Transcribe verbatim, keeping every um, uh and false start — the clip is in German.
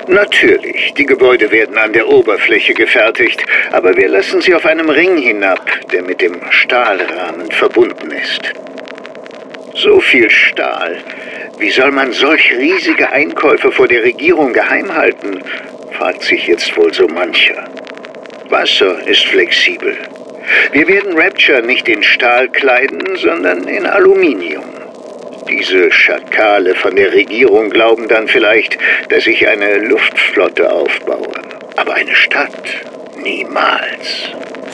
Natürlich, die Gebäude werden an der Oberfläche gefertigt, aber wir lassen sie auf einem Ring hinab, der mit dem Stahlrahmen verbunden ist. So viel Stahl. Wie soll man solch riesige Einkäufe vor der Regierung geheim halten, fragt sich jetzt wohl so mancher. Wasser ist flexibel. Wir werden Rapture nicht in Stahl kleiden, sondern in Aluminium. Diese Schakale von der Regierung glauben dann vielleicht, dass ich eine Luftflotte aufbaue. Aber eine Stadt? Niemals.